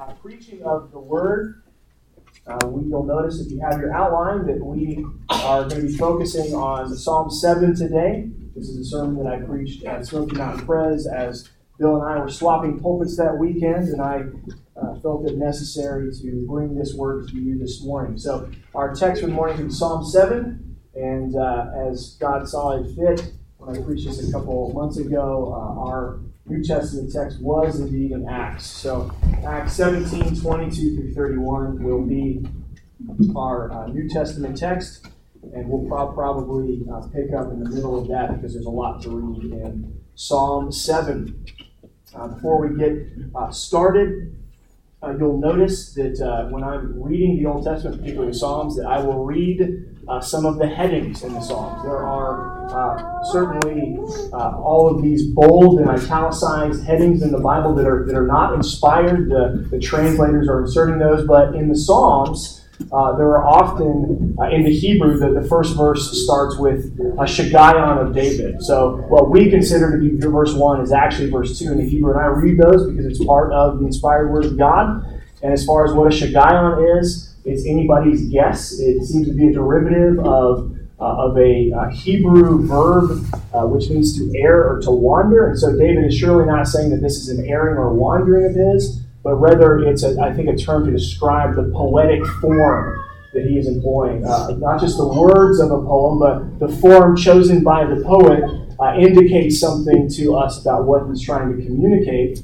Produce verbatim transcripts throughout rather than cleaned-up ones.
uh, preaching of the Word. Uh, we, you'll notice if you have your outline that we are going to be focusing on Psalm seven today. This is a sermon that I preached at Smoky Mountain Pres as Bill and I were swapping pulpits that weekend, and I uh, felt it necessary to bring this word to you this morning. So our text for the morning is Psalm seven, and uh, as God saw it fit, when I preached this a couple months ago, uh, our New Testament text was indeed in Acts. So Acts seventeen, twenty-two through thirty-one will be our uh, New Testament text, and we'll pro- probably uh, pick up in the middle of that because there's a lot to read in Psalm seven. Uh, before we get uh, started, uh, you'll notice that uh, when I'm reading the Old Testament, particularly the Psalms, that I will read uh, some of the headings in the Psalms. There are uh, certainly uh, all of these bold and italicized headings in the Bible that are that are not inspired. The, the translators are inserting those, but in the Psalms, Uh, there are often, uh, in the Hebrew, that the first verse starts with a Shagaion of David. So what we consider to be verse one is actually verse two in the Hebrew. And I read those because it's part of the inspired word of God. And as far as what a Shagaion is, it's anybody's guess. It seems to be a derivative of, uh, of a uh, Hebrew verb, uh, which means to err or to wander. And so David is surely not saying that this is an erring or wandering of his, but rather it's, a, I think, a term to describe the poetic form that he is employing. Uh, not just the words of a poem, but the form chosen by the poet uh, indicates something to us about what he's trying to communicate.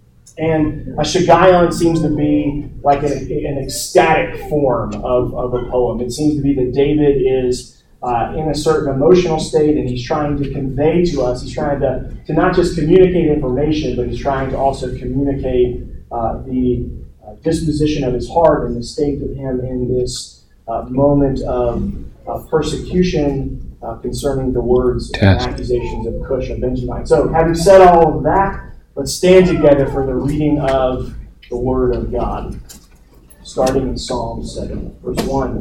And a Shagaion seems to be like an, an ecstatic form of, of a poem. It seems to be that David is uh, in a certain emotional state, and he's trying to convey to us, he's trying to, to not just communicate information, but he's trying to also communicate Uh, the uh, disposition of his heart and the state of him in this uh, moment of uh, persecution uh, concerning the words Test. and accusations of Cush and Benjamin. So, having said all of that, let's stand together for the reading of the Word of God, starting in Psalm seven, verse one.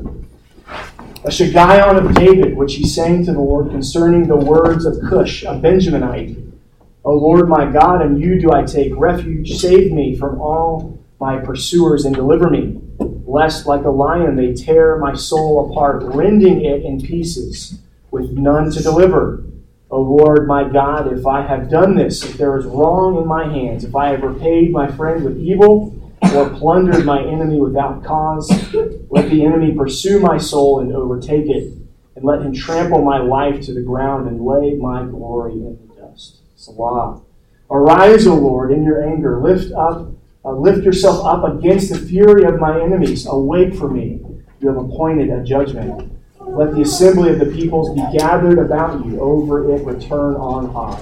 A Shagaion of David, which he sang to the Lord concerning the words of Cush, a Benjaminite. O Lord my God, in you do I take refuge. Save me from all my pursuers and deliver me, lest like a lion they tear my soul apart, rending it in pieces, with none to deliver. O Lord my God, if I have done this, if there is wrong in my hands, if I have repaid my friend with evil, or plundered my enemy without cause, let the enemy pursue my soul and overtake it, and let him trample my life to the ground and lay my glory in the dust. Salah. Arise, O Lord, in your anger. Lift up, uh, lift yourself up against the fury of my enemies. Awake for me. You have appointed a judgment. Let the assembly of the peoples be gathered about you. Over it return on high.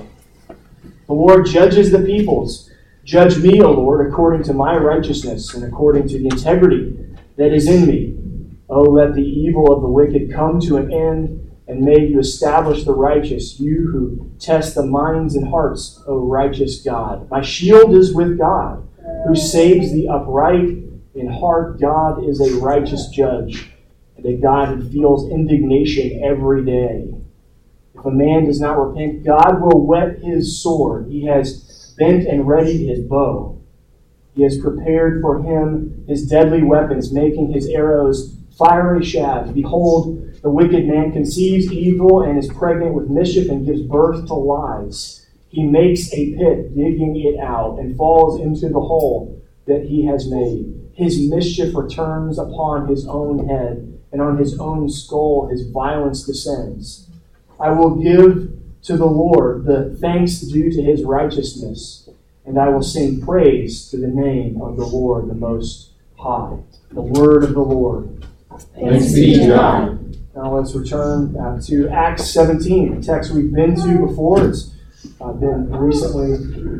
The Lord judges the peoples. Judge me, O Lord, according to my righteousness and according to the integrity that is in me. O let the evil of the wicked come to an end, and may you establish the righteous, you who test the minds and hearts, O righteous God. My shield is with God, who saves the upright in heart. God is a righteous judge, and a God who feels indignation every day. If a man does not repent, God will whet his sword. He has bent and readied his bow. He has prepared for him his deadly weapons, making his arrows fiery shafts. Behold, the wicked man conceives evil and is pregnant with mischief and gives birth to lies. He makes a pit, digging it out, and falls into the hole that he has made. His mischief returns upon his own head, and on his own skull his violence descends. I will give to the Lord the thanks due to his righteousness, and I will sing praise to the name of the Lord the Most High. The word of the Lord. Thanks be to God. Now let's return uh, to Acts seventeen, a text we've been to before. It's uh, been recently,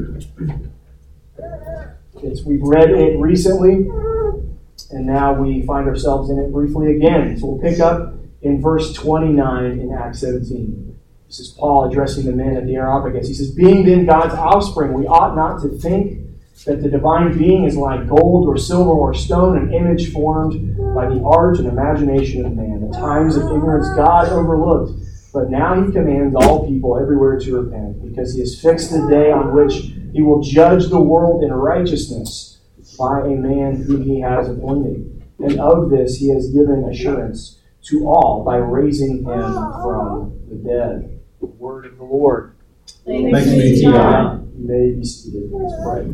it's, we've read it recently, and now we find ourselves in it briefly again. So we'll pick up in verse twenty-nine in Acts seventeen. This is Paul addressing the men at the Areopagus. He says, being then God's offspring, we ought not to think that the divine being is like gold or silver or stone, an image formed by the art and imagination of man. The times of ignorance God overlooked, but now he commands all people everywhere to repent, because he has fixed the day on which he will judge the world in righteousness by a man whom he has appointed. And of this he has given assurance to all by raising him from the dead. The word of the Lord. Thanks be to God. You may be seated. Let's pray.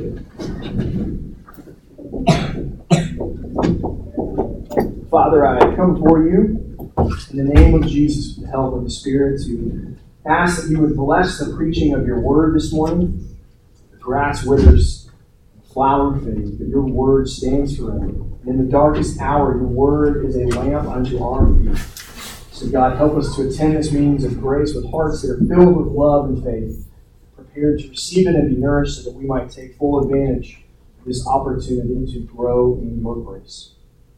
Father, I come before you in the name of Jesus with the help of the Spirit to ask that you would bless the preaching of your word this morning. The grass withers, the flower fades, but your word stands forever. And in the darkest hour, your word is a lamp unto our feet. So God, help us to attend this meetings of grace with hearts that are filled with love and faith, prepared to receive it and be nourished so that we might take full advantage of this opportunity to grow in your grace.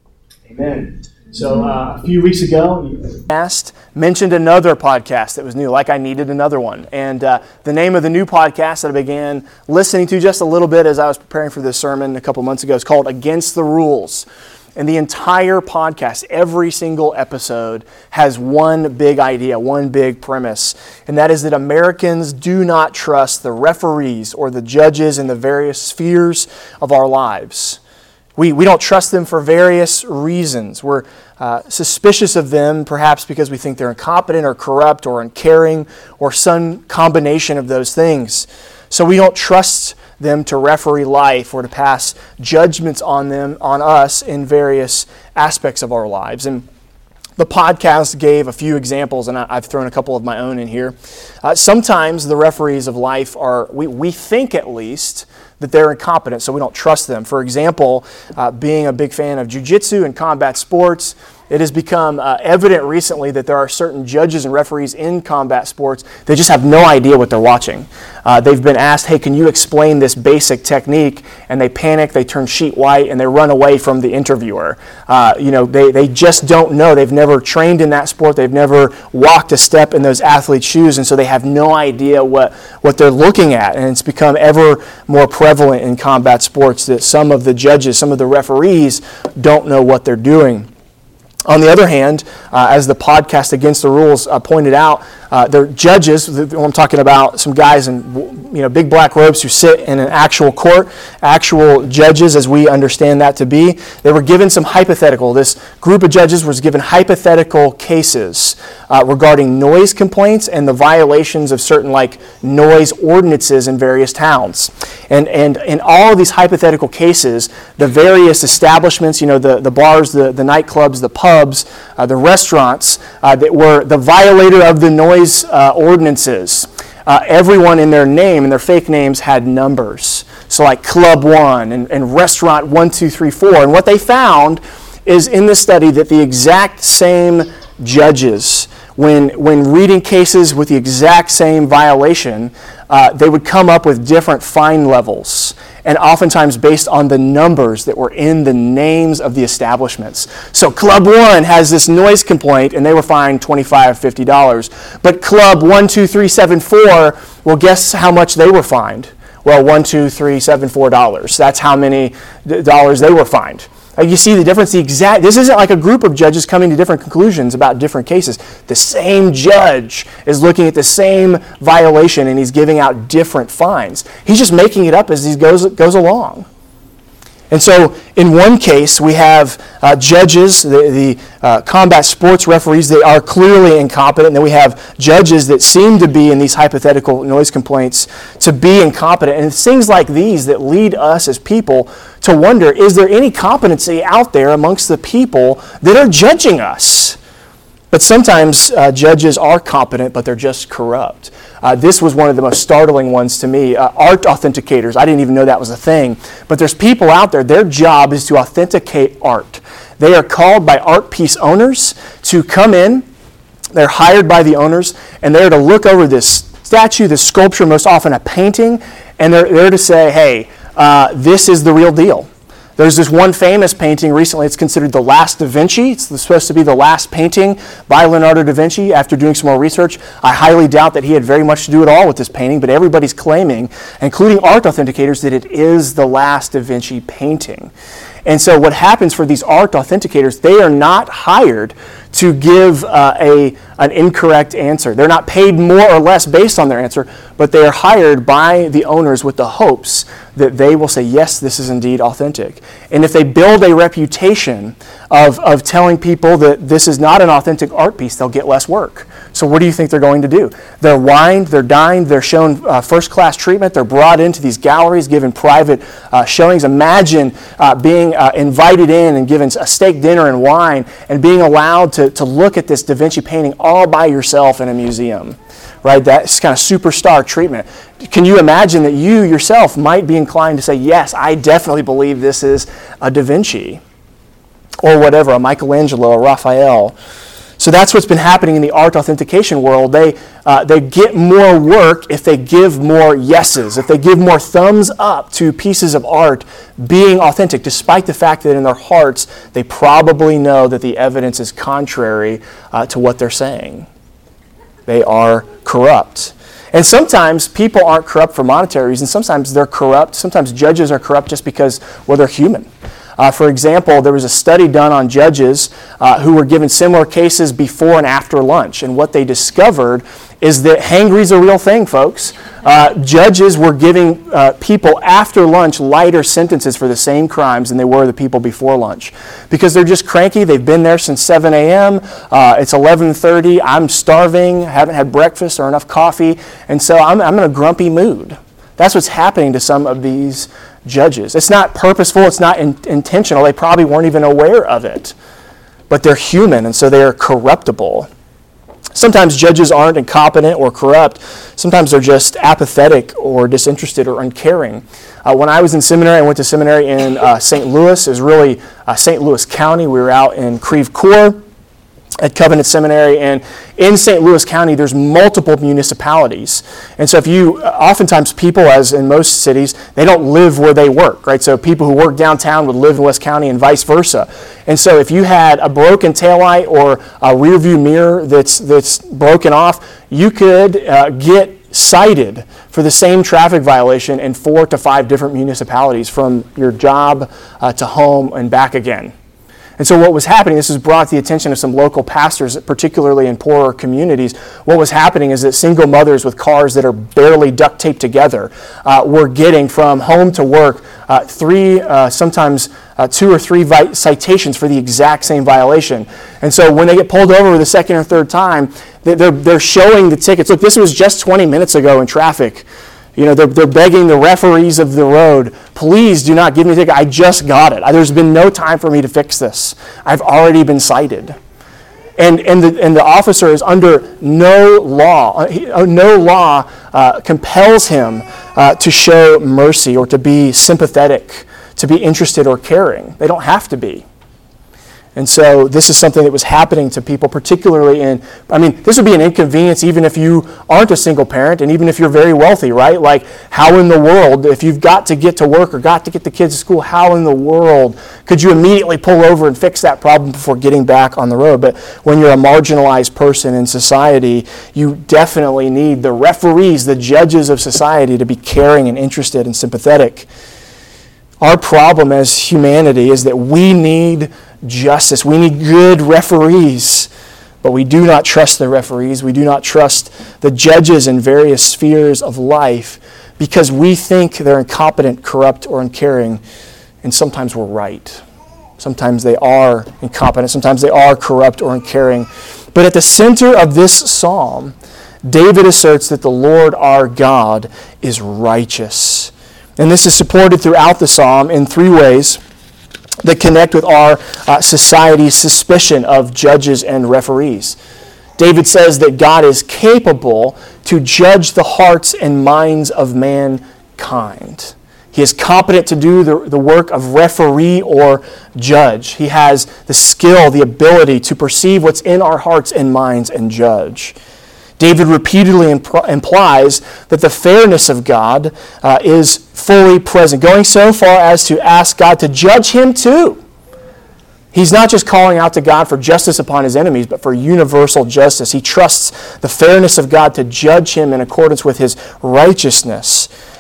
Amen. So uh, a few weeks ago, you asked, mentioned another podcast that was new, like I needed another one. And uh, the name of the new podcast that I began listening to just a little bit as I was preparing for this sermon a couple months ago is called Against the Rules. And the entire podcast, every single episode, has one big idea, one big premise, and that is that Americans do not trust the referees or the judges in the various spheres of our lives. We, we don't trust them for various reasons. We're uh, suspicious of them, perhaps because we think they're incompetent or corrupt or uncaring or some combination of those things. So we don't trust them to referee life or to pass judgments on them, on us in various aspects of our lives. And the podcast gave a few examples, and I've thrown a couple of my own in here. Uh, sometimes the referees of life are, we, we think at least, that they're incompetent, so we don't trust them. For example, uh, being a big fan of jiu-jitsu and combat sports, it has become uh, evident recently that there are certain judges and referees in combat sports that just have no idea what they're watching. Uh, they've been asked, hey, can you explain this basic technique? And they panic, they turn sheet white, and they run away from the interviewer. Uh, you know, they, they just don't know. They've never trained in that sport. They've never walked a step in those athletes' shoes, and so they have no idea what, what they're looking at. And it's become ever more prevalent in combat sports that some of the judges, some of the referees don't know what they're doing. On the other hand, uh, as the podcast Against the Rules uh, pointed out, uh, they're judges. I'm talking about some guys in you know big black robes who sit in an actual court, actual judges as we understand that to be. They were given some hypothetical. This group of judges was given hypothetical cases uh, regarding noise complaints and the violations of certain like noise ordinances in various towns. And and in all of these hypothetical cases, the various establishments, you know, the, the bars, the, the nightclubs, the pubs, uh, the restaurants uh, that were the violator of the noise uh, ordinances, uh, everyone in their name and their fake names had numbers. So like Club One and, and Restaurant One, Two, Three, Four. And what they found is in this study that the exact same judges, when when reading cases with the exact same violation, uh, they would come up with different fine levels, and oftentimes based on the numbers that were in the names of the establishments. So Club One has this noise complaint, and they were fined twenty-five dollars, fifty dollars. But Club One, Two, Three, Seven, Four, well, guess how much they were fined? Well, one, two, three, seven, four dollars. That's how many dollars they were fined. You see the difference, the exact, this isn't like a group of judges coming to different conclusions about different cases. The same judge is looking at the same violation and he's giving out different fines. He's just making it up as he goes, goes along. And so in one case, we have uh, judges, the, the uh, combat sports referees, they are clearly incompetent. And then we have judges that seem to be in these hypothetical noise complaints to be incompetent. And it's things like these that lead us as people to wonder, is there any competency out there amongst the people that are judging us? But sometimes uh, judges are competent, but they're just corrupt. Uh, this was one of the most startling ones to me. Uh, art authenticators, I didn't even know that was a thing. But there's people out there, their job is to authenticate art. They are called by art piece owners to come in. They're hired by the owners, and they're to look over this statue, this sculpture, most often a painting, and they're there to say, hey, uh, this is the real deal. There's this one famous painting recently, it's considered the last Da Vinci. It's supposed to be the last painting by Leonardo da Vinci. After doing some more research, I highly doubt that he had very much to do at all with this painting, but everybody's claiming, including art authenticators, that it is the last Da Vinci painting. And so what happens for these art authenticators, they are not hired to give uh, a an incorrect answer. They're not paid more or less based on their answer, but they are hired by the owners with the hopes that they will say, yes, this is indeed authentic. And if they build a reputation of, of telling people that this is not an authentic art piece, they'll get less work. So what do you think they're going to do? They're wined, they're dined, they're shown uh, first-class treatment, they're brought into these galleries, given private uh, showings. Imagine uh, being uh, invited in and given a steak dinner and wine and being allowed to, to look at this Da Vinci painting all by yourself in a museum, right? That's kind of superstar treatment. Can you imagine that you yourself might be inclined to say, yes, I definitely believe this is a Da Vinci or whatever, a Michelangelo, a Raphael. So that's what's been happening in the art authentication world. They uh, they get more work if they give more yeses, if they give more thumbs up to pieces of art being authentic, despite the fact that in their hearts they probably know that the evidence is contrary uh, to what they're saying. They are corrupt. And sometimes people aren't corrupt for monetary reasons. Sometimes they're corrupt. Sometimes judges are corrupt just because, well, they're human. Uh, for example, there was a study done on judges uh, who were given similar cases before and after lunch. And what they discovered is that hangry's a real thing, folks. Uh, judges were giving uh, people after lunch lighter sentences for the same crimes than they were the people before lunch. Because they're just cranky. They've been there since seven a.m. Uh, it's eleven thirty. I'm starving, haven't had breakfast or enough coffee. And so I'm, I'm in a grumpy mood. That's what's happening to some of these judges. It's not purposeful, it's not in, intentional. They probably weren't even aware of it. But they're human, and so they are corruptible. Sometimes judges aren't incompetent or corrupt. Sometimes they're just apathetic or disinterested or uncaring. Uh, when I was in seminary, I went to seminary in uh, Saint Louis. It was really uh, Saint Louis County. We were out in Creve Coeur at Covenant Seminary, and in Saint Louis County there's multiple municipalities. And so if you, oftentimes people, as in most cities, they don't live where they work, right? So people who work downtown would live in West County and vice versa. And so if you had a broken taillight or a rear view mirror that's that's broken off, you could uh, get cited for the same traffic violation in four to five different municipalities, from your job uh, to home and back again. And so what was happening, this has brought to the attention of some local pastors, particularly in poorer communities. What was happening is that single mothers with cars that are barely duct taped together uh, were getting from home to work uh, three, uh, sometimes uh, two or three vi- citations for the exact same violation. And so when they get pulled over the second or third time, they're, they're showing the tickets. Look, this was just twenty minutes ago in traffic. You know, they're, they're begging the referees of the road, please do not give me a ticket. I just got it. There's been no time for me to fix this. I've already been cited. And, and, the, and the officer is under no law. No law uh, compels him uh, to show mercy or to be sympathetic, to be interested or caring. They don't have to be. And so this is something that was happening to people, particularly in, I mean, this would be an inconvenience even if you aren't a single parent and even if you're very wealthy, right? Like, how in the world, if you've got to get to work or got to get the kids to school, how in the world could you immediately pull over and fix that problem before getting back on the road? But when you're a marginalized person in society, you definitely need the referees, the judges of society, to be caring and interested and sympathetic. Our problem as humanity is that we need justice. We need good referees, but we do not trust the referees. We do not trust the judges in various spheres of life because we think they're incompetent, corrupt, or uncaring, and sometimes we're right. Sometimes they are incompetent. Sometimes they are corrupt or uncaring. But at the center of this psalm, David asserts that the Lord our God is righteous. And this is supported throughout the psalm in three ways that connect with our uh, society's suspicion of judges and referees. David says that God is capable to judge the hearts and minds of mankind. He is competent to do the, the work of referee or judge. He has the skill, the ability to perceive what's in our hearts and minds and judge. David repeatedly imp- implies that the fairness of God uh, is fully present, going so far as to ask God to judge him too. He's not just calling out to God for justice upon his enemies, but for universal justice. He trusts the fairness of God to judge him in accordance with his righteousness.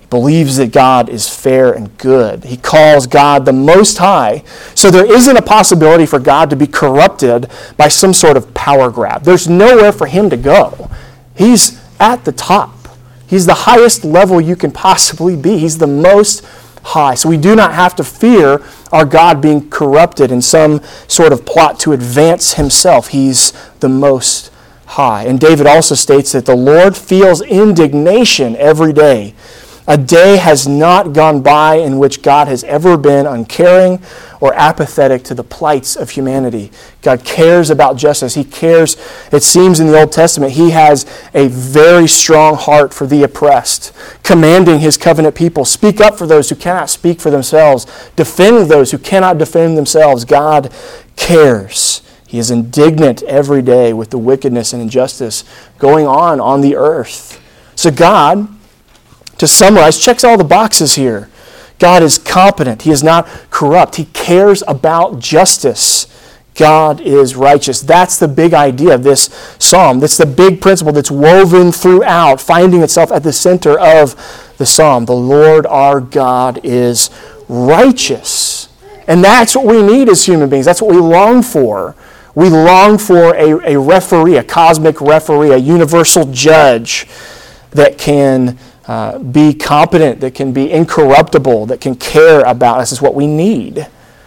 believes that God is fair and good. He calls God the Most High. So there isn't a possibility for God to be corrupted by some sort of power grab. There's nowhere for him to go. He's at the top. He's the highest level you can possibly be. He's the Most High. So we do not have to fear our God being corrupted in some sort of plot to advance himself. He's the Most High. And David also states that the Lord feels indignation every day. A day has not gone by in which God has ever been uncaring or apathetic to the plights of humanity. God cares about justice. He cares, it seems in the Old Testament, he has a very strong heart for the oppressed, commanding his covenant people, speak up for those who cannot speak for themselves, defend those who cannot defend themselves. God cares. He is indignant every day with the wickedness and injustice going on on the earth. So God, to summarize, checks all the boxes here. God is competent. He is not corrupt. He cares about justice. God is righteous. That's the big idea of this psalm. That's the big principle that's woven throughout, finding itself at the center of the psalm. The Lord our God is righteous. And that's what we need as human beings. That's what we long for. We long for a, a referee, a cosmic referee, a universal judge that can uh, be competent, that can be incorruptible, that can care about us is what we need.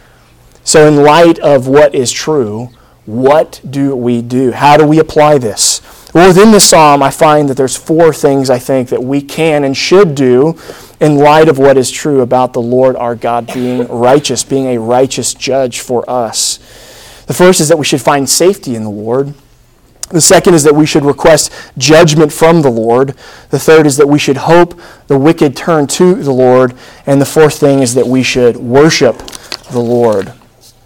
So in light of what is true, what do we do? How do we apply this? Well, within the psalm, I find that there's four things I think that we can and should do in light of what is true about the Lord our God being righteous, being a righteous judge for us. The first is that we should find safety in the Lord. The second is that we should request judgment from the Lord. The third is that we should hope the wicked turn to the Lord. And the fourth thing is that we should worship the Lord.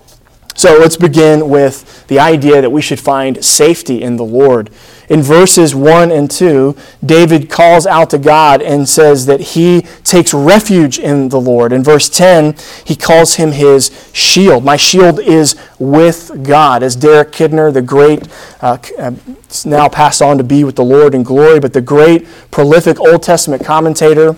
So let's begin with the idea that we should find safety in the Lord. In verses one and two, David calls out to God and says that he takes refuge in the Lord. In verse ten, he calls him his shield. My shield is with God. As Derek Kidner, the great, uh, now passed on to be with the Lord in glory, but the great, prolific Old Testament commentator,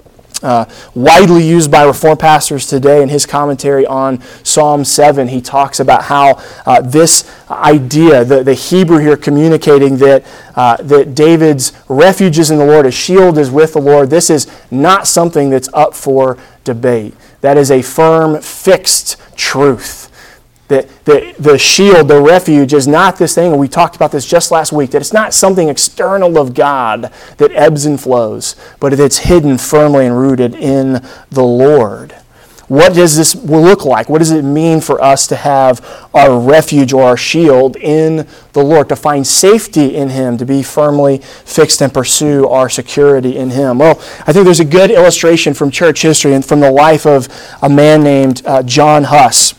Uh, widely used by Reformed pastors today in his commentary on Psalm seven, he talks about how uh, this idea, the, the Hebrew here communicating that, uh, that David's refuge is in the Lord, his shield is with the Lord, this is not something that's up for debate. That is a firm, fixed truth. That the, the shield, the refuge, is not this thing, and we talked about this just last week, that it's not something external of God that ebbs and flows, but it's hidden firmly and rooted in the Lord. What does this look like? What does it mean for us to have our refuge or our shield in the Lord, to find safety in Him, to be firmly fixed and pursue our security in Him? Well, I think there's a good illustration from church history and from the life of a man named uh, John Huss.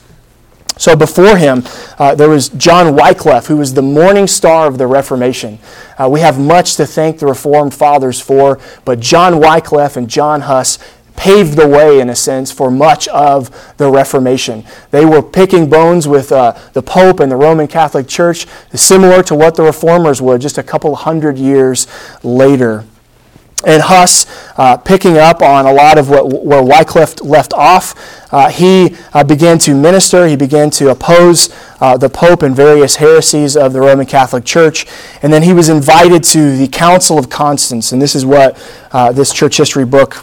So before him, uh, there was John Wycliffe, who was the morning star of the Reformation. Uh, we have much to thank the Reformed Fathers for, but John Wycliffe and John Huss paved the way, in a sense, for much of the Reformation. They were picking bones with uh, the Pope and the Roman Catholic Church, similar to what the Reformers would just a couple hundred years later. And Huss, uh, picking up on a lot of what where Wycliffe left off, uh, he uh, began to minister, he began to oppose uh, the Pope and various heresies of the Roman Catholic Church. And then he was invited to the Council of Constance. And this is what uh, this church history book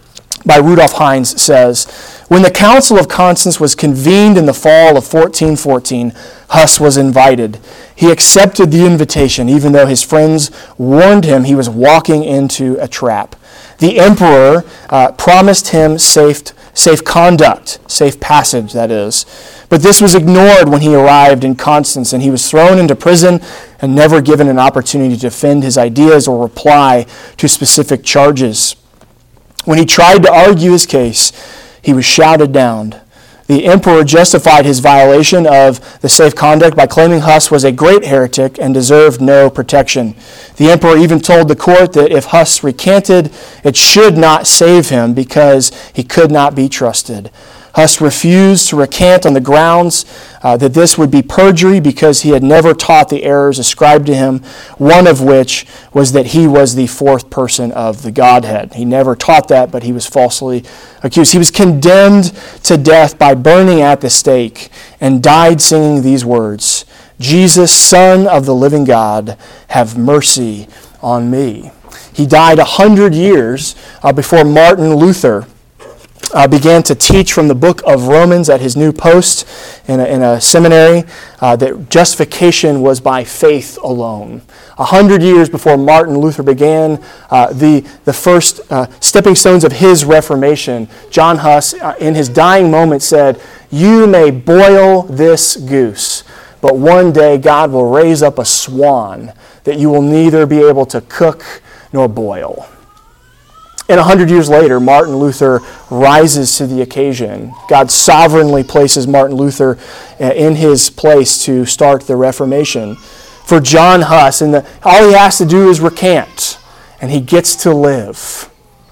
by Rudolf Heinz says. When the Council of Constance was convened in the fall of fourteen fourteen, Huss was invited. He accepted the invitation, even though his friends warned him he was walking into a trap. The emperor uh, promised him safe, safe conduct, safe passage, that is. But this was ignored when he arrived in Constance, and he was thrown into prison and never given an opportunity to defend his ideas or reply to specific charges. When he tried to argue his case, he was shouted down. The emperor justified his violation of the safe conduct by claiming Huss was a great heretic and deserved no protection. The emperor even told the court that if Huss recanted, it should not save him because he could not be trusted. Huss refused to recant on the grounds uh, that this would be perjury because he had never taught the errors ascribed to him, one of which was that he was the fourth person of the Godhead. He never taught that, but he was falsely accused. He was condemned to death by burning at the stake and died singing these words, "Jesus, Son of the living God, have mercy on me." He died a hundred years uh, before Martin Luther Uh, began to teach from the book of Romans at his new post in a, in a seminary uh, that justification was by faith alone. A hundred years before Martin Luther began uh, the, the first uh, stepping stones of his Reformation, John Huss, uh, in his dying moment, said, "You may boil this goose, but one day God will raise up a swan that you will neither be able to cook nor boil." And a hundred years later, Martin Luther rises to the occasion. God sovereignly places Martin Luther in his place to start the Reformation. For John Huss, and the, all he has to do is recant, and he gets to live.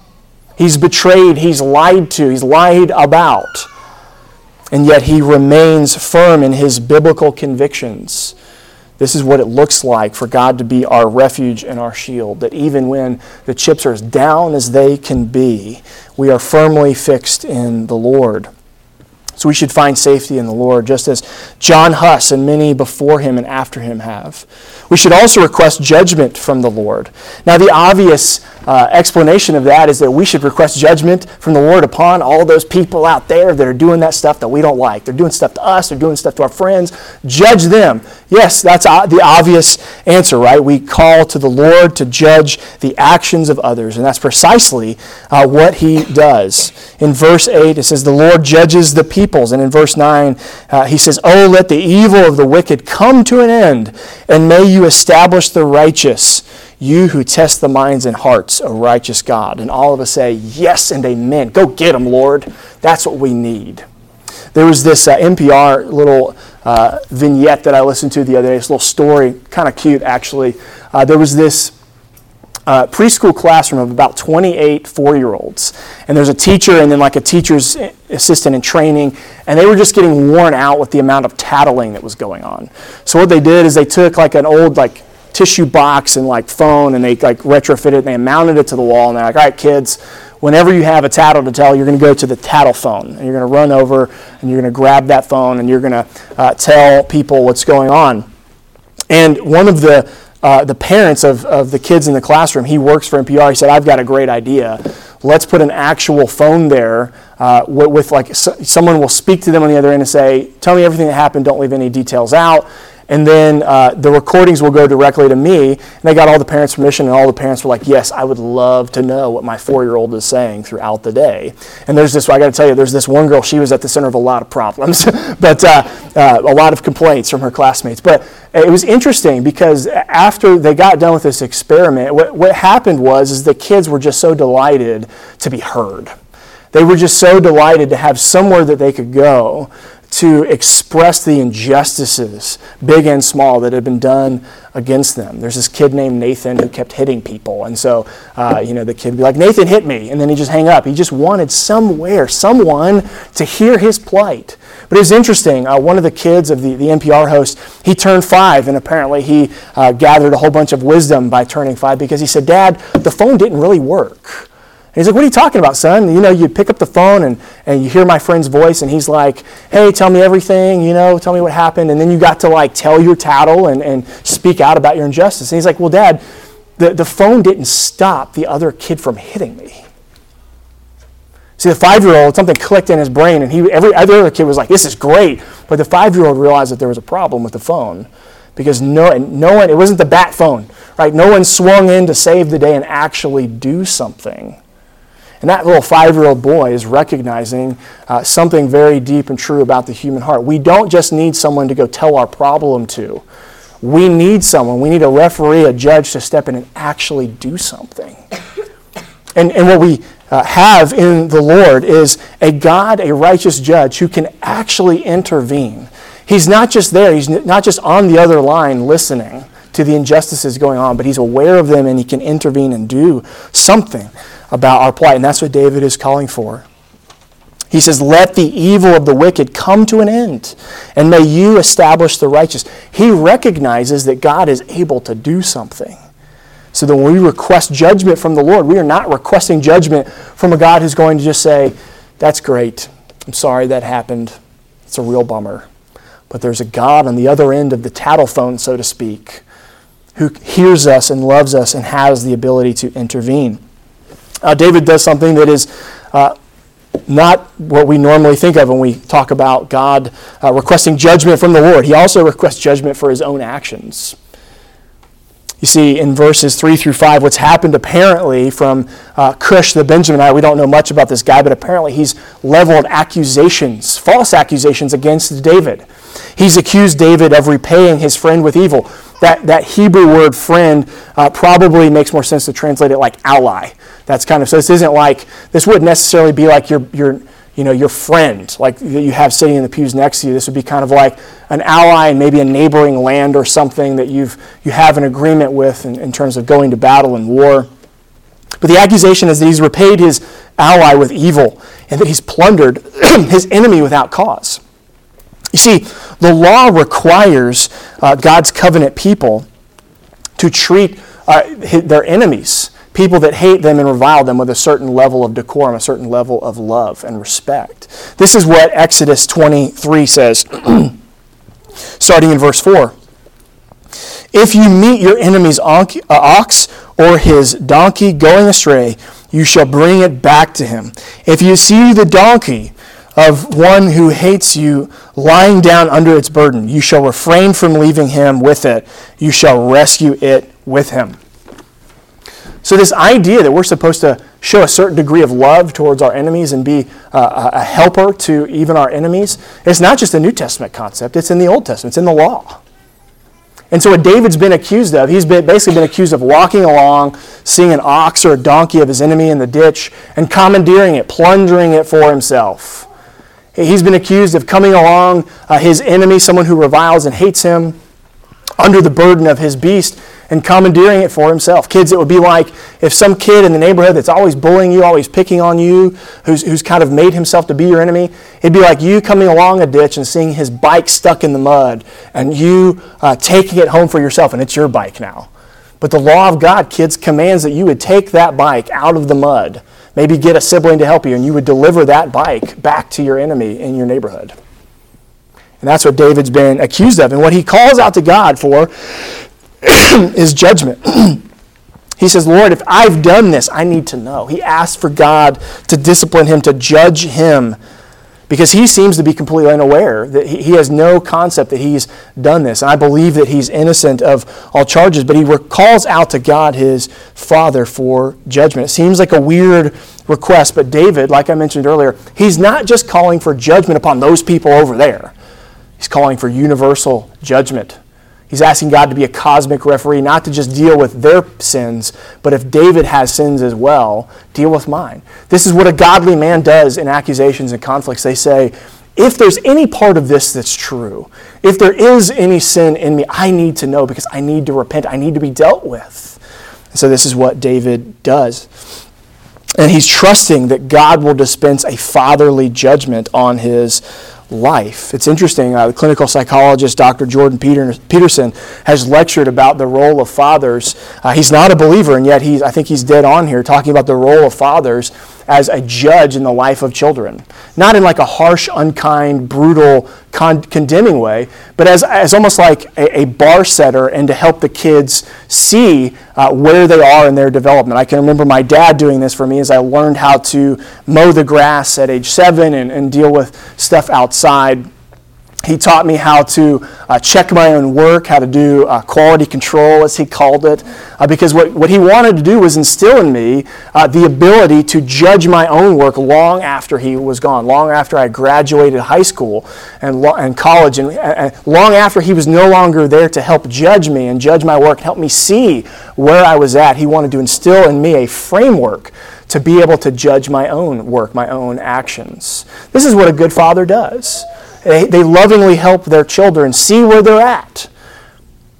He's betrayed, he's lied to, he's lied about, and yet he remains firm in his biblical convictions. This is what it looks like for God to be our refuge and our shield, that even when the chips are as down as they can be, we are firmly fixed in the Lord. So we should find safety in the Lord, just as John Huss and many before him and after him have. We should also request judgment from the Lord. Now, the obvious uh, explanation of that is that we should request judgment from the Lord upon all those people out there that are doing that stuff that we don't like. They're doing stuff to us. They're doing stuff to our friends. Judge them. Yes, that's the obvious answer, right? We call to the Lord to judge the actions of others, and that's precisely uh, what he does. In verse eight, it says, "The Lord judges the peoples." And in verse nine, uh, he says, "Oh, let the evil of the wicked come to an end, and may you establish the righteous, you who test the minds and hearts, O righteous God." And all of us say, yes and amen. Go get them, Lord. That's what we need. There was this uh, N P R little uh, vignette that I listened to the other day, this little story, kind of cute actually. Uh, there was this Uh, preschool classroom of about twenty-eight four-year-olds. And there's a teacher and then like a teacher's assistant in training, and they were just getting worn out with the amount of tattling that was going on. So what they did is they took like an old like tissue box and like phone, and they like retrofitted it, and they mounted it to the wall, and they're like, "All right, kids, whenever you have a tattle to tell, you're going to go to the tattle phone, and you're going to run over, and you're going to grab that phone, and you're going to uh, tell people what's going on." And one of the Uh, the parents of, of the kids in the classroom, he works for N P R, he said, "I've got a great idea. Let's put an actual phone there uh, with, with like so, someone will speak to them on the other end and say, 'Tell me everything that happened, don't leave any details out.' And then uh, the recordings will go directly to me." And they got all the parents' permission, and all the parents were like, "Yes, I would love to know what my four-year-old is saying throughout the day." And there's this, I got to tell you, there's this one girl, she was at the center of a lot of problems, but uh, uh, a lot of complaints from her classmates. But it was interesting because after they got done with this experiment, what, what happened was is the kids were just so delighted to be heard. They were just so delighted to have somewhere that they could go to express the injustices, big and small, that had been done against them. There's this kid named Nathan who kept hitting people, and so uh, you know the kid would be like, "Nathan hit me," and then he'd just hang up. He just wanted somewhere, someone to hear his plight. But it was interesting. Uh, one of the kids of the, the N P R host, he turned five, and apparently he uh, gathered a whole bunch of wisdom by turning five because he said, "Dad, the phone didn't really work." And he's like, "What are you talking about, son? You know, you pick up the phone and, and you hear my friend's voice, and he's like, 'Hey, tell me everything, you know, tell me what happened.' And then you got to like tell your tattle and, and speak out about your injustice." And he's like, "Well, Dad, the, the phone didn't stop the other kid from hitting me." See, the five-year-old, something clicked in his brain, and he every other kid was like, "This is great." But the five-year-old realized that there was a problem with the phone because no, no one, it wasn't the bat phone, right? No one swung in to save the day and actually do something. And that little five-year-old boy is recognizing uh, something very deep and true about the human heart. We don't just need someone to go tell our problem to. We need someone, we need a referee, a judge to step in and actually do something. And, and what we uh, have in the Lord is a God, a righteous judge who can actually intervene. He's not just there, he's not just on the other line listening to the injustices going on, but he's aware of them and he can intervene and do something about our plight. And that's what David is calling for. He says, let the evil of the wicked come to an end, and may you establish the righteous. He recognizes that God is able to do something. So that when we request judgment from the Lord, we are not requesting judgment from a God who's going to just say, that's great. I'm sorry that happened. It's a real bummer. But there's a God on the other end of the tattle phone, so to speak, who hears us and loves us and has the ability to intervene. Uh, David does something that is uh, not what we normally think of when we talk about God uh, requesting judgment from the Lord. He also requests judgment for his own actions. You see, in verses three through five, what's happened apparently from uh, Cush the Benjaminite, we don't know much about this guy, but apparently he's leveled accusations, false accusations against David. He's accused David of repaying his friend with evil. That, that Hebrew word friend uh, probably makes more sense to translate it like ally. That's kind of, so this isn't like, this wouldn't necessarily be like your, your, you know, your friend, like that you have sitting in the pews next to you. This would be kind of like an ally in maybe a neighboring land or something that you've, you have an agreement with in, in terms of going to battle and war. But the accusation is that he's repaid his ally with evil and that he's plundered his enemy without cause. You see, the law requires uh, God's covenant people to treat uh, their enemies, people that hate them and revile them, with a certain level of decorum, a certain level of love and respect. This is what Exodus twenty-three says, starting in verse four. If you meet your enemy's ox or his donkey going astray, you shall bring it back to him. If you see the donkey of one who hates you lying down under its burden, you shall refrain from leaving him with it. You shall rescue it with him. So this idea that we're supposed to show a certain degree of love towards our enemies and be uh, a helper to even our enemies, it's not just a New Testament concept. It's in the Old Testament. It's in the law. And so what David's been accused of, he's been, basically been accused of walking along, seeing an ox or a donkey of his enemy in the ditch, and commandeering it, plundering it for himself. He's been accused of coming along uh, his enemy, someone who reviles and hates him, under the burden of his beast, and commandeering it for himself. Kids, it would be like if some kid in the neighborhood that's always bullying you, always picking on you, who's, who's kind of made himself to be your enemy, it'd be like you coming along a ditch and seeing his bike stuck in the mud, and you uh, taking it home for yourself, and it's your bike now. But the law of God, kids, commands that you would take that bike out of the mud, maybe get a sibling to help you, and you would deliver that bike back to your enemy in your neighborhood. And that's what David's been accused of. And what he calls out to God for is judgment. He says, Lord, if I've done this, I need to know. He asks for God to discipline him, to judge him, because he seems to be completely unaware, that he has no concept that he's done this. And I believe that he's innocent of all charges, but he calls out to God, his Father, for judgment. It seems like a weird request, but David, like I mentioned earlier, he's not just calling for judgment upon those people over there. He's calling for universal judgment. He's asking God to be a cosmic referee, not to just deal with their sins, but if David has sins as well, deal with mine. This is what a godly man does in accusations and conflicts. They say, if there's any part of this that's true, if there is any sin in me, I need to know because I need to repent. I need to be dealt with. And so this is what David does. And he's trusting that God will dispense a fatherly judgment on his life. It's interesting, uh, the clinical psychologist Doctor Jordan Peter, Peterson has lectured about the role of fathers. Uh, he's not a believer, and yet he's, I think he's dead on here, talking about the role of fathers as a judge in the life of children. Not in like a harsh, unkind, brutal, con- condemning way, but as, as almost like a, a bar setter and to help the kids see uh, where they are in their development. I can remember my dad doing this for me as I learned how to mow the grass at age seven and, and deal with stuff outside. He taught me how to uh, check my own work, how to do uh, quality control, as he called it, uh, because what, what he wanted to do was instill in me uh, the ability to judge my own work long after he was gone, long after I graduated high school and, lo- and college, and, and long after he was no longer there to help judge me and judge my work, help me see where I was at. He wanted to instill in me a framework to be able to judge my own work, my own actions. This is what a good father does. They, they lovingly help their children see where they're at.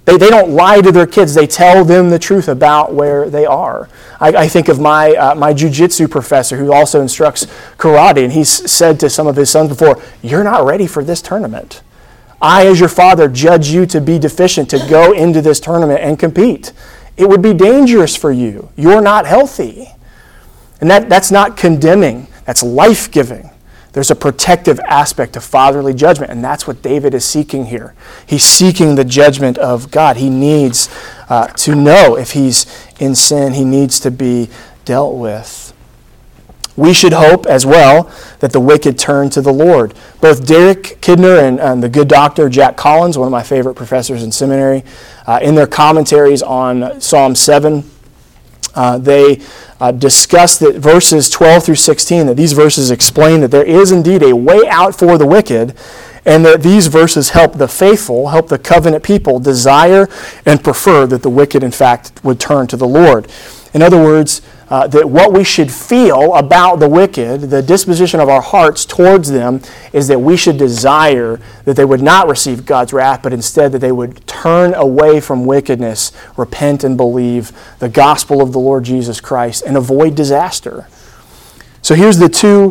They, they don't lie to their kids. They tell them the truth about where they are. I, I think of my uh, my jiu-jitsu professor who also instructs karate, and he's said to some of his sons before, "You're not ready for this tournament. I, as your father, judge you to be deficient to go into this tournament and compete. It would be dangerous for you. You're not healthy." And that, that's not condemning. That's life-giving. There's a protective aspect to fatherly judgment, and that's what David is seeking here. He's seeking the judgment of God. He needs uh, to know if he's in sin. He needs to be dealt with. We should hope as well that the wicked turn to the Lord. Both Derek Kidner and, and the good doctor Jack Collins, one of my favorite professors in seminary, uh, in their commentaries on Psalm seven, uh, they uh, discuss that verses twelve through sixteen, that these verses explain that there is indeed a way out for the wicked, and that these verses help the faithful, help the covenant people desire and prefer that the wicked, in fact, would turn to the Lord. In other words, Uh, that what we should feel about the wicked, the disposition of our hearts towards them, is that we should desire that they would not receive God's wrath, but instead that they would turn away from wickedness, repent and believe the gospel of the Lord Jesus Christ, and avoid disaster. So here's the two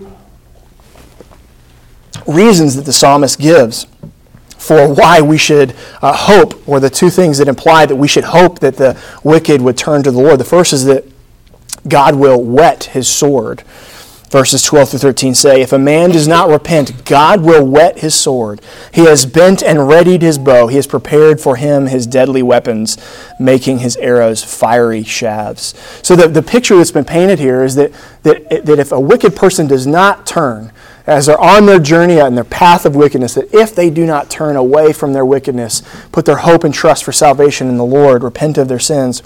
reasons that the psalmist gives for why we should uh, hope, or the two things that imply that we should hope that the wicked would turn to the Lord. The first is that God will whet his sword. Verses twelve through thirteen say, "If a man does not repent, God will whet his sword. He has bent and readied his bow. He has prepared for him his deadly weapons, making his arrows fiery shafts." So the, the picture that's been painted here is that, that, that if a wicked person does not turn, as they're on their journey and their path of wickedness, that if they do not turn away from their wickedness, put their hope and trust for salvation in the Lord, repent of their sins,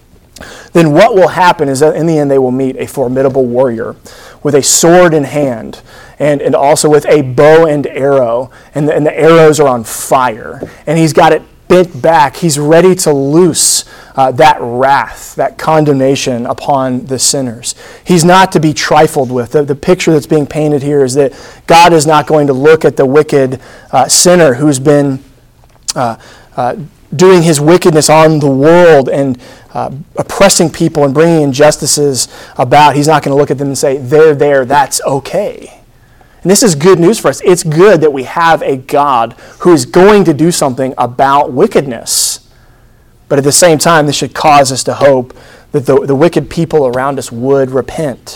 then what will happen is that in the end they will meet a formidable warrior with a sword in hand, and, and also with a bow and arrow, and the, and the arrows are on fire, and he's got it bent back. He's ready to loose uh, that wrath, that condemnation upon the sinners. He's not to be trifled with. The, the picture that's being painted here is that God is not going to look at the wicked uh, sinner who's been uh, uh, doing his wickedness on the world and uh, oppressing people and bringing injustices about. He's not going to look at them and say, "They're there, that's okay." And this is good news for us. It's good that we have a God who is going to do something about wickedness. But at the same time, this should cause us to hope that the, the wicked people around us would repent.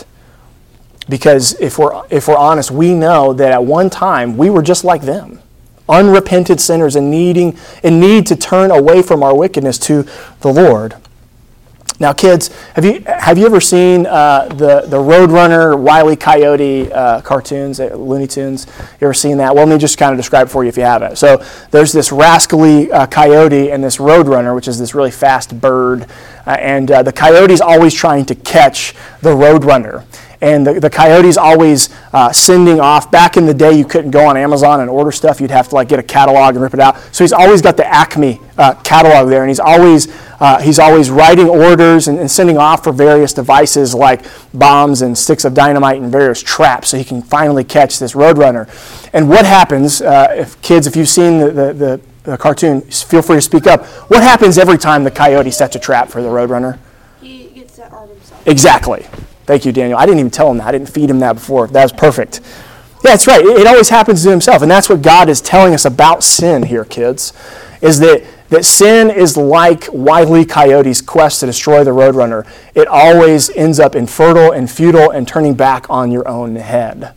Because if we're, if we're honest, we know that at one time we were just like them. Unrepented sinners in needing in need to turn away from our wickedness to the Lord. Now, kids, have you have you ever seen uh, the the Roadrunner, Wile E. Coyote uh, cartoons, uh, Looney Tunes? You ever seen that? Well, let me just kind of describe it for you if you haven't. So there's this rascally uh, coyote and this Roadrunner, which is this really fast bird, uh, and uh, the coyote's always trying to catch the Roadrunner. And the, the coyote's always uh, sending off. Back in the day, you couldn't go on Amazon and order stuff. You'd have to like get a catalog and rip it out. So he's always got the Acme uh, catalog there, and he's always uh, he's always writing orders and, and sending off for various devices like bombs and sticks of dynamite and various traps, so he can finally catch this Roadrunner. And what happens, uh, if kids, if you've seen the, the, the, the cartoon, feel free to speak up. What happens every time the coyote sets a trap for the Roadrunner? He gets to arm himself. Exactly. Thank you, Daniel. I didn't even tell him that. I didn't feed him that before. That was perfect. Yeah, that's right. It, it always happens to himself. And that's what God is telling us about sin here, kids, is that, that sin is like Wile E. Coyote's quest to destroy the Roadrunner. It always ends up infertile and futile and turning back on your own head.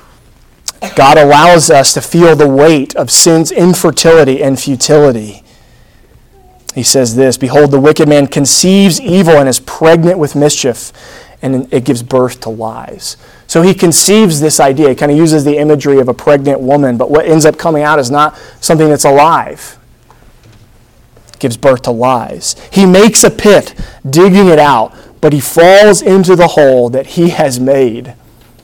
God allows us to feel the weight of sin's infertility and futility. He says this, "Behold, the wicked man conceives evil and is pregnant with mischief, and it gives birth to lies." So he conceives this idea. He kind of uses the imagery of a pregnant woman, but what ends up coming out is not something that's alive. It gives birth to lies. He makes a pit, digging it out, but he falls into the hole that he has made.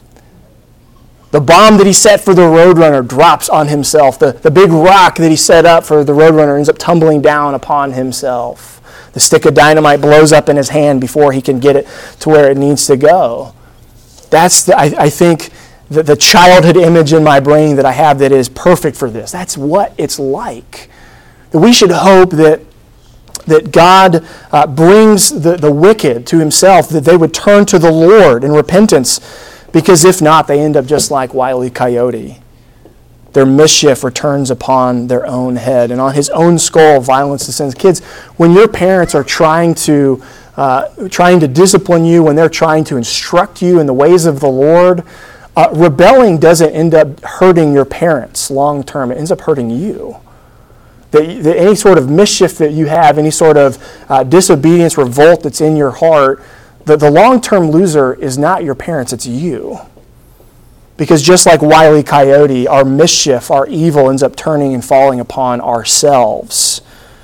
The bomb that he set for the Roadrunner drops on himself. The, the big rock that he set up for the Roadrunner ends up tumbling down upon himself. The stick of dynamite blows up in his hand before he can get it to where it needs to go. That's, the, I, I think, the, the childhood image in my brain that I have that is perfect for this. That's what it's like. That we should hope that that God uh, brings the, the wicked to himself, that they would turn to the Lord in repentance, because if not, they end up just like Wile E. Coyote. Their mischief returns upon their own head, and on his own skull violence descends. Kids, when your parents are trying to uh, trying to discipline you, when they're trying to instruct you in the ways of the Lord, uh, rebelling doesn't end up hurting your parents long term. It ends up hurting you. That, that any sort of mischief that you have, any sort of uh, disobedience, revolt that's in your heart, the, the long-term loser is not your parents, it's you. Because just like Wile E. Coyote, our mischief, our evil ends up turning and falling upon ourselves.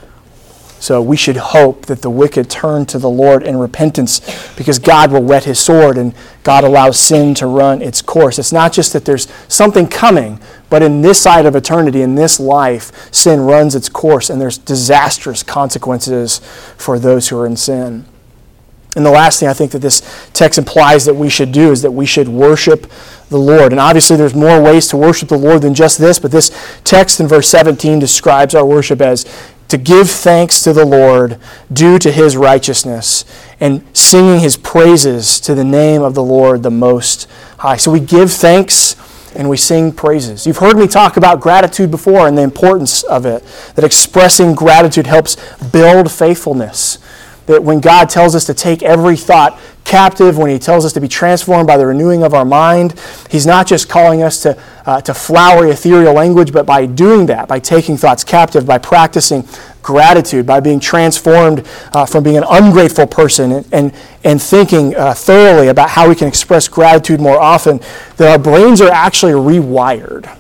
So we should hope that the wicked turn to the Lord in repentance, because God will whet his sword and God allows sin to run its course. It's not just that there's something coming, but in this side of eternity, in this life, sin runs its course and there's disastrous consequences for those who are in sin. And the last thing I think that this text implies that we should do is that we should worship the Lord. And obviously there's more ways to worship the Lord than just this, but this text in verse seventeen describes our worship as to give thanks to the Lord due to his righteousness and singing his praises to the name of the Lord the Most High. So we give thanks and we sing praises. You've heard me talk about gratitude before and the importance of it, that expressing gratitude helps build faithfulness. That when God tells us to take every thought captive, when he tells us to be transformed by the renewing of our mind, he's not just calling us to, uh, to flowery ethereal language, but by doing that, by taking thoughts captive, by practicing gratitude, by being transformed uh, from being an ungrateful person and, and, and thinking uh, thoroughly about how we can express gratitude more often, that our brains are actually rewired.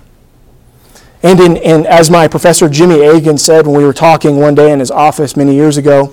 And, in, in, as my professor Jimmy Agan said when we were talking one day in his office many years ago,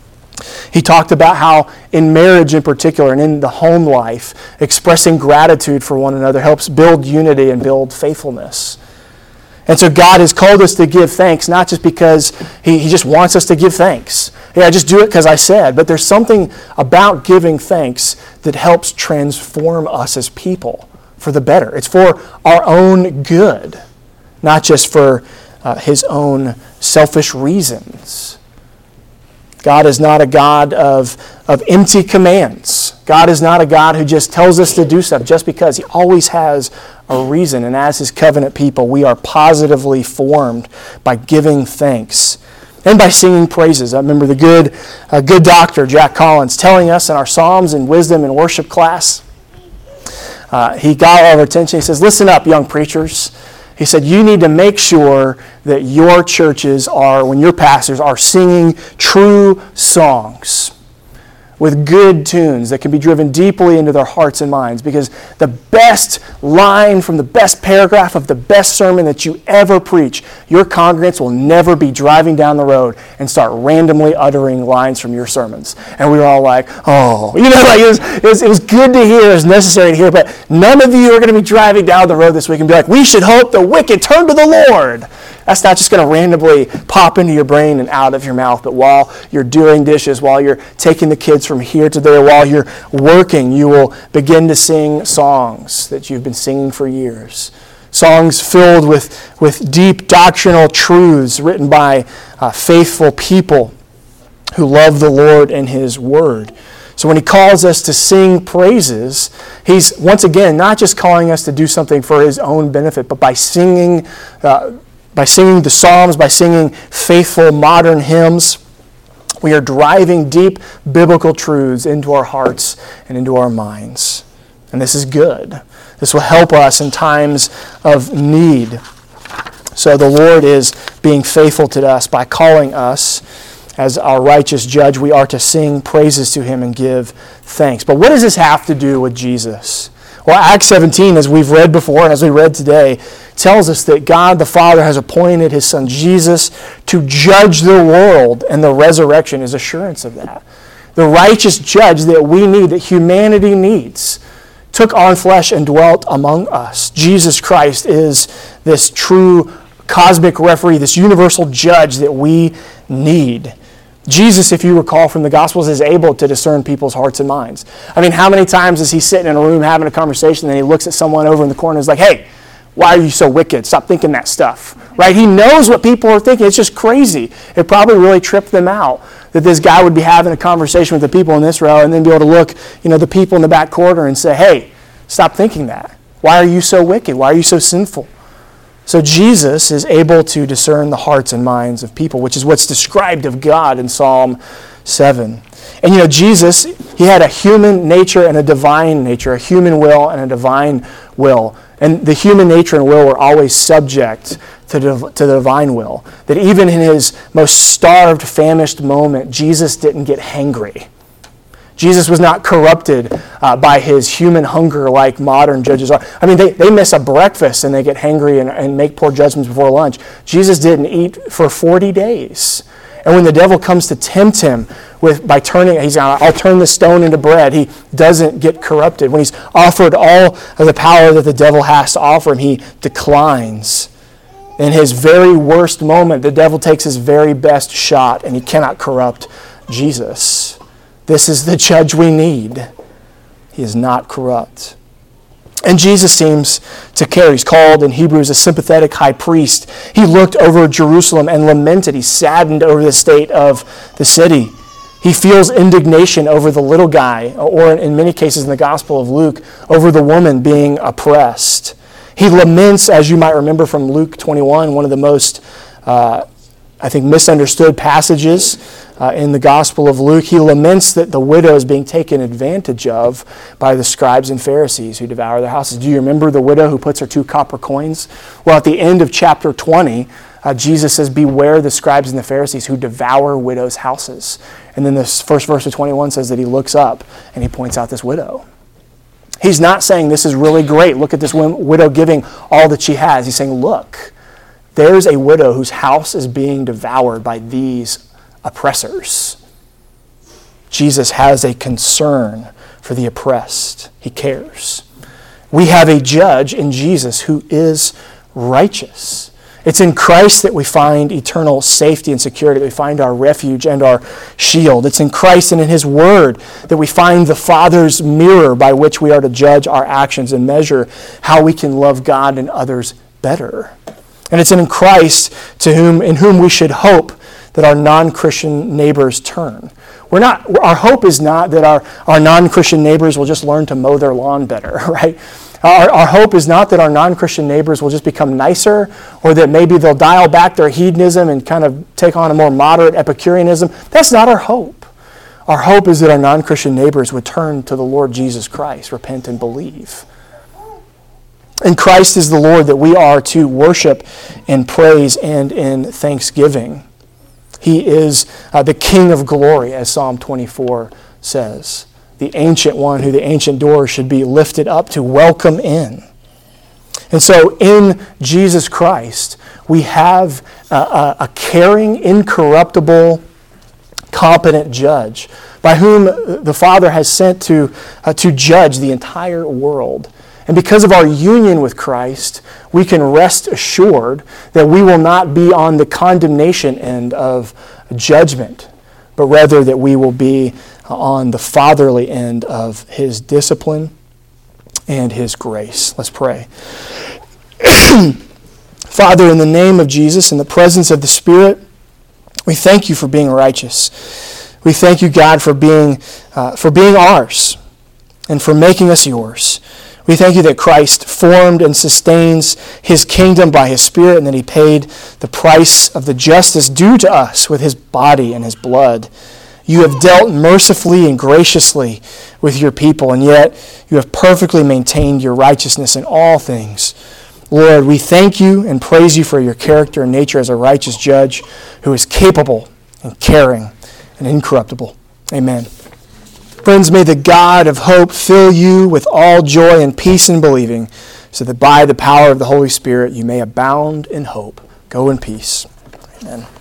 he talked about how in marriage in particular and in the home life, expressing gratitude for one another helps build unity and build faithfulness. And so God has called us to give thanks, not just because he, he just wants us to give thanks. Yeah, I just do it because I said. But there's something about giving thanks that helps transform us as people for the better. It's for our own good, not just for uh, his own selfish reasons. God is not a God of, of empty commands. God is not a God who just tells us to do stuff just because. He always has a reason. And as his covenant people, we are positively formed by giving thanks and by singing praises. I remember the good, uh, good doctor, Jack Collins, telling us in our Psalms and Wisdom and Worship class, uh, he got all of our attention. He says, listen up, young preachers. He said, you need to make sure that your churches are, when your pastors are singing true songs with good tunes that can be driven deeply into their hearts and minds. Because the best line from the best paragraph of the best sermon that you ever preach, your congregants will never be driving down the road and start randomly uttering lines from your sermons. And we were all like, oh, you know, like it was, it was, it was good to hear, it was necessary to hear, but none of you are going to be driving down the road this week and be like, we should hope the wicked turn to the Lord. That's not just going to randomly pop into your brain and out of your mouth, but while you're doing dishes, while you're taking the kids from here to there, while you're working, you will begin to sing songs that you've been singing for years. Songs filled with, with deep doctrinal truths written by uh, faithful people who love the Lord and his word. So when he calls us to sing praises, he's once again not just calling us to do something for his own benefit, but by singing uh, By singing the Psalms, by singing faithful modern hymns, we are driving deep biblical truths into our hearts and into our minds. And this is good. This will help us in times of need. So the Lord is being faithful to us by calling us as our righteous judge. We are to sing praises to him and give thanks. But what does this have to do with Jesus? Well, Acts seventeen, as we've read before and as we read today, tells us that God the Father has appointed his Son Jesus to judge the world, and the resurrection is assurance of that. The righteous judge that we need, that humanity needs, took on flesh and dwelt among us. Jesus Christ is this true cosmic referee, this universal judge that we need. Jesus, if you recall from the Gospels, is able to discern people's hearts and minds. I mean, how many times is he sitting in a room having a conversation and he looks at someone over in the corner and is like, hey, Why are you so wicked? Stop thinking that stuff. Right? He knows what people are thinking. It's just crazy. It probably really tripped them out that this guy would be having a conversation with the people in Israel and then be able to look, you know, the people in the back corner and say, hey, stop thinking that. Why are you so wicked? Why are you so sinful? So Jesus is able to discern the hearts and minds of people, which is what's described of God in Psalm seven. And you know, Jesus, he had a human nature and a divine nature, a human will and a divine will. And the human nature and will were always subject to the, to the divine will. That even in his most starved, famished moment, Jesus didn't get hangry. Jesus was not corrupted uh, by his human hunger like modern judges are. I mean, they, they miss a breakfast and they get hangry and, and make poor judgments before lunch. Jesus didn't eat for forty days. And when the devil comes to tempt him with by turning, he's I'll turn the stone into bread, he doesn't get corrupted. When he's offered all of the power that the devil has to offer him, he declines. In his very worst moment, the devil takes his very best shot and he cannot corrupt Jesus. This is the judge we need. He is not corrupt. And Jesus seems to care. He's called in Hebrews a sympathetic high priest. He looked over Jerusalem and lamented. He's saddened over the state of the city. He feels indignation over the little guy, or in many cases in the Gospel of Luke, over the woman being oppressed. He laments, as you might remember from Luke twenty-one, one of the most, uh, I think, misunderstood passages uh, in the Gospel of Luke. He laments that the widow is being taken advantage of by the scribes and Pharisees who devour their houses. Do you remember the widow who puts her two copper coins? Well, at the end of chapter twenty, uh, Jesus says, beware the scribes and the Pharisees who devour widows' houses. And then this first verse of twenty-one says that he looks up and he points out this widow. He's not saying this is really great. Look at this widow giving all that she has. He's saying, look, there's a widow whose house is being devoured by these oppressors. Jesus has a concern for the oppressed. He cares. We have a judge in Jesus who is righteous. It's in Christ that we find eternal safety and security, that we find our refuge and our shield. It's in Christ and in his word that we find the Father's mirror by which we are to judge our actions and measure how we can love God and others better. And it's in Christ to whom in whom we should hope that our non-Christian neighbors turn. We're not our hope is not that our, our non-Christian neighbors will just learn to mow their lawn better, right? Our, our hope is not that our non-Christian neighbors will just become nicer, or that maybe they'll dial back their hedonism and kind of take on a more moderate Epicureanism. That's not our hope. Our hope is that our non-Christian neighbors would turn to the Lord Jesus Christ, repent and believe. And Christ is the Lord that we are to worship in praise and in thanksgiving. He is uh, the King of glory, as Psalm twenty-four says. The ancient one who the ancient door should be lifted up to welcome in. And so in Jesus Christ, we have a, a, a caring, incorruptible, competent judge by whom the Father has sent to, uh, to judge the entire world. And because of our union with Christ, we can rest assured that we will not be on the condemnation end of judgment, but rather that we will be on the fatherly end of his discipline and his grace. Let's pray. Father, in the name of Jesus, in the presence of the Spirit, we thank you for being righteous. We thank you, God, for being uh, for being ours and for making us yours. We thank you that Christ formed and sustains his kingdom by his Spirit, and that he paid the price of the justice due to us with his body and his blood. You have dealt mercifully and graciously with your people, and yet you have perfectly maintained your righteousness in all things. Lord, we thank you and praise you for your character and nature as a righteous judge who is capable and caring and incorruptible. Amen. Friends, may the God of hope fill you with all joy and peace in believing, so that by the power of the Holy Spirit you may abound in hope. Go in peace. Amen.